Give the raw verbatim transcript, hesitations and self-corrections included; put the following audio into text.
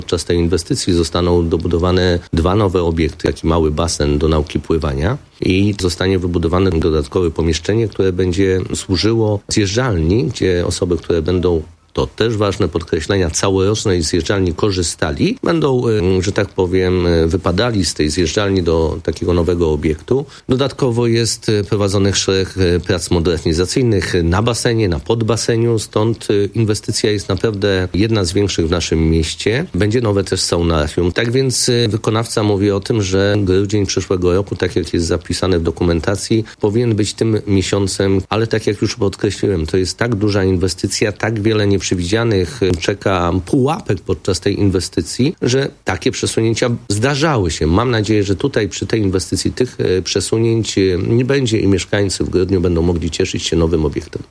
Podczas tej inwestycji zostaną dobudowane dwa nowe obiekty, taki mały basen do nauki pływania i zostanie wybudowane dodatkowe pomieszczenie, które będzie służyło zjeżdżalni, gdzie osoby, które będą, to też ważne podkreślenia, całorocznej zjeżdżalni korzystali, będą, że tak powiem, wypadali z tej zjeżdżalni do takiego nowego obiektu. Dodatkowo jest prowadzonych szereg prac modernizacyjnych na basenie, na podbaseniu, stąd inwestycja jest naprawdę jedna z większych w naszym mieście. Będzie nowe też saunarium. Tak więc wykonawca mówi o tym, że grudzień przyszłego roku, tak jak jest zapisane w dokumentacji, powinien być tym miesiącem, ale tak jak już podkreśliłem, to jest tak duża inwestycja, tak wiele nie przewidzianych czeka pułapek podczas tej inwestycji, że takie przesunięcia zdarzały się. Mam nadzieję, że tutaj przy tej inwestycji tych przesunięć nie będzie i mieszkańcy w grudniu będą mogli cieszyć się nowym obiektem.